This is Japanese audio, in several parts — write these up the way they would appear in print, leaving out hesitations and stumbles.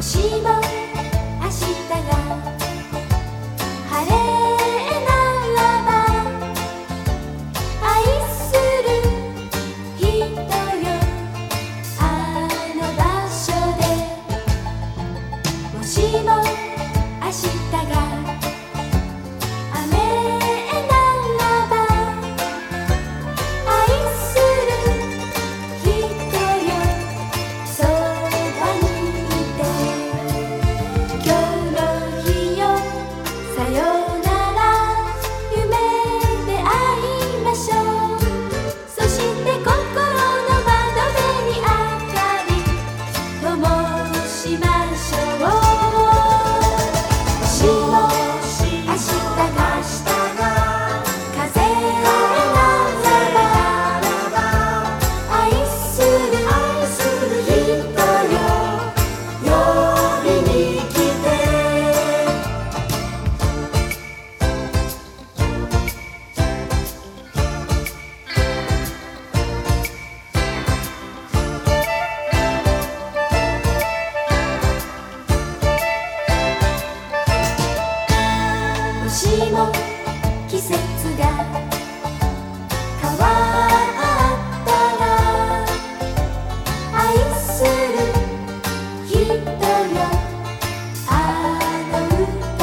しも明日が晴れならば愛する人よあの場所でもしも明日が雨ならば愛する人よそばにいて今日の日よさよなら夢で会いましょうそして心の窓辺に明かり灯しましょうもしも明日が風ならば愛する人よ呼びに来てもしも季節が変わったら愛する人よあの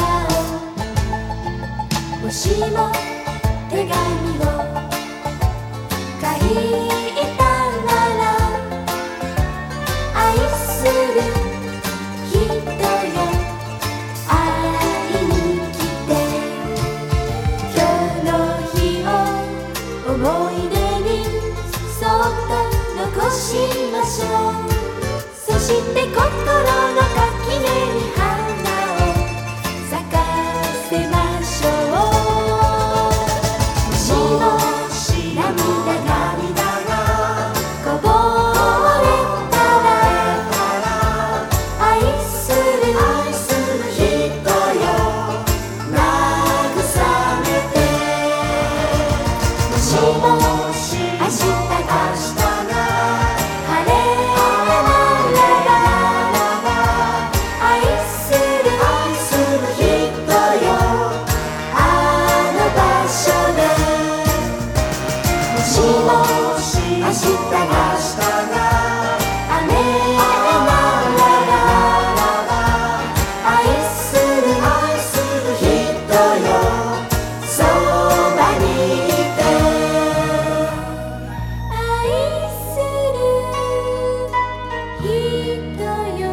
歌をもしも手紙を書いたなら愛する人よ会いに来て今日の日を思い出にそっと残しましょうそして心の垣根に花を咲かせましょうもしも涙がこぼれたら愛する人よ慰めてもしも明日が晴れならば愛する人よあの場所でもしも明日が雨ならば愛する人よそばにいて愛する人よ